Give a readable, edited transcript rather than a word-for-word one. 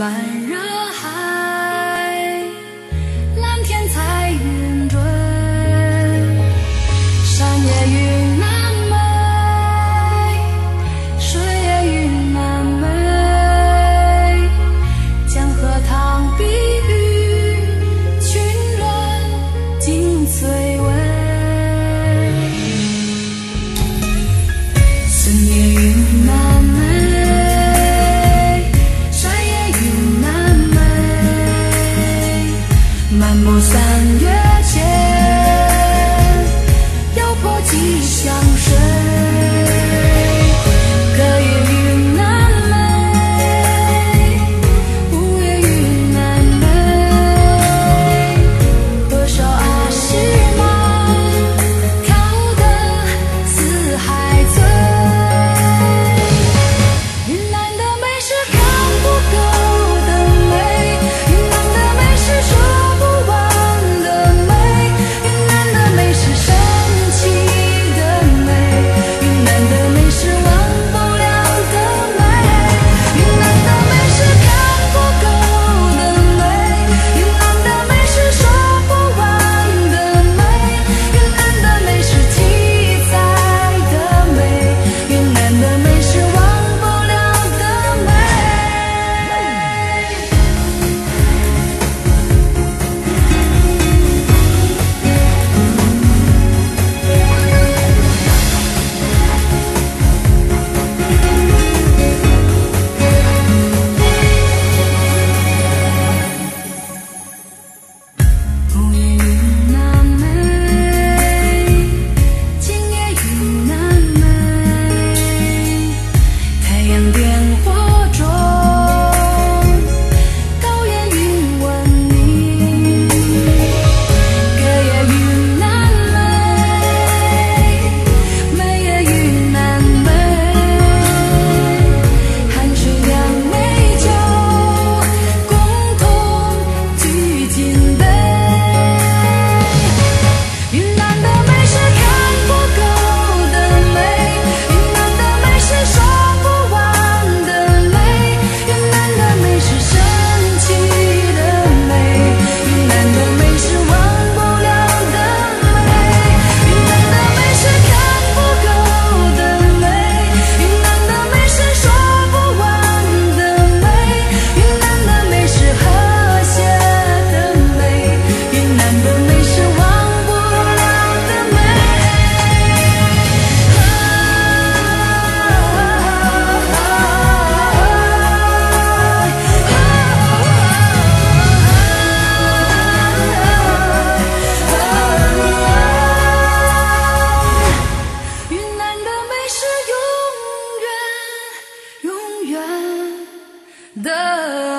般热海，蓝天彩云追，山也云南美，水也云南美，江河淌碧玉，群峦尽翠微，森也云南美，山也云南美，漫步三月前，摇破吉祥水，歌也云南美，舞也云南美，多少阿诗玛，靠得四海醉。云南的美是看不够的美，云南的美是说不完的美，云南的美是神奇的美，云南的美是忘不了的美，云南的美是看不够的美，云南的美是说不完的美，云南的美是七彩的美，云南的美是忘不了的美。舞也云南美，景也云南美，太阳点火种，高原云闻名，歌也云南美，美也云南美，汗水两美酒，共同举金杯。云南的美是看不够的美，云南的美是说不完的美，云南的美是神奇的美，云南的美是忘不了的美，云南的美是看不够的美，云南的美是说不完的美，云南的美是和谐的美，云南的美是忘不了的美。云南的美是永远永远的